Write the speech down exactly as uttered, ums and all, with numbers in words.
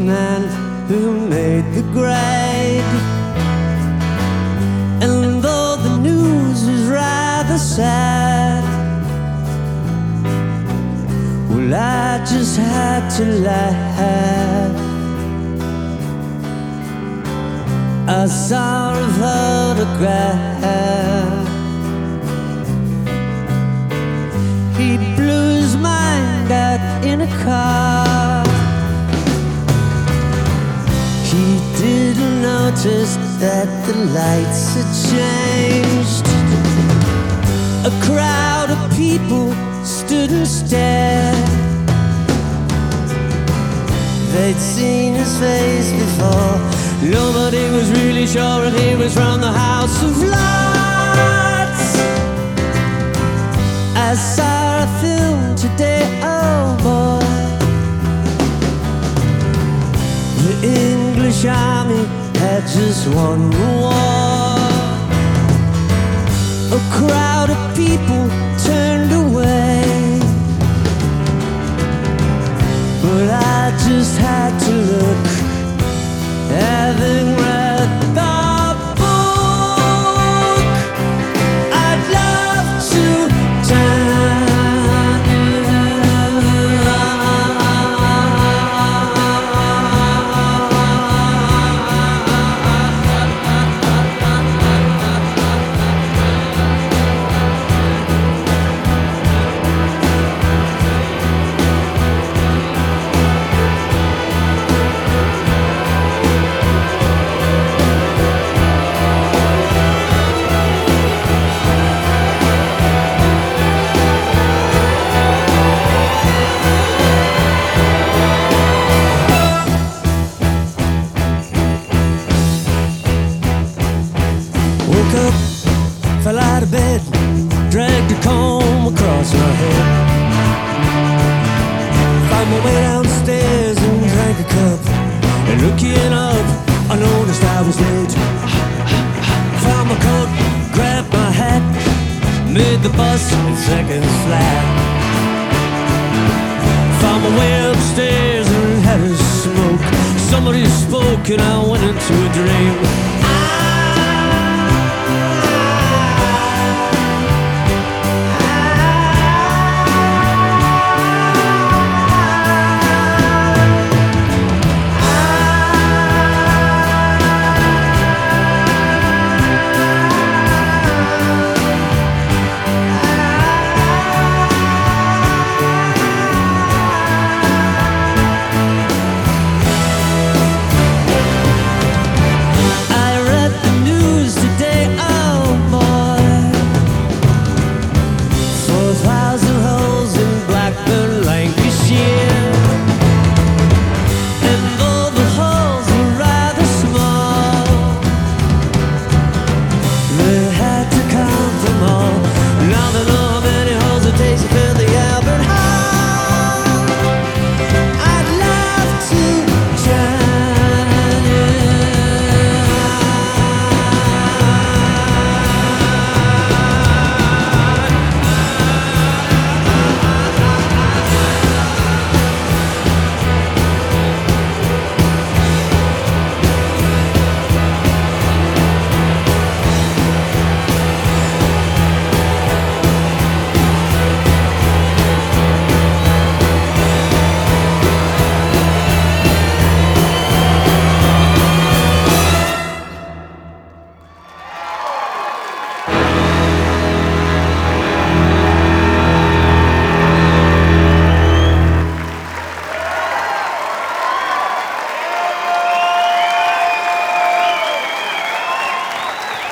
man who made the grade. And though the news was rather sad, well, I just had to laugh. I saw a photograph. He blew his mind out in a car. He didn't notice that the lights had changed. A crowd of people stood and stared. They'd seen his face before. Nobody was really sure if he was from the House of Lords. I saw a film today, oh boy. The English army had just won the war. A crowd of people turned away, but I just had to look. Having read the book, I'd love to turn fell out of bed, dragged a comb across my head. Found my way downstairs and drank a cup. And looking up, I noticed I was late. Found my coat, grabbed my hat, made the bus in seconds flat. Found my way upstairs and had a smoke. Somebody spoke and I went into a dream.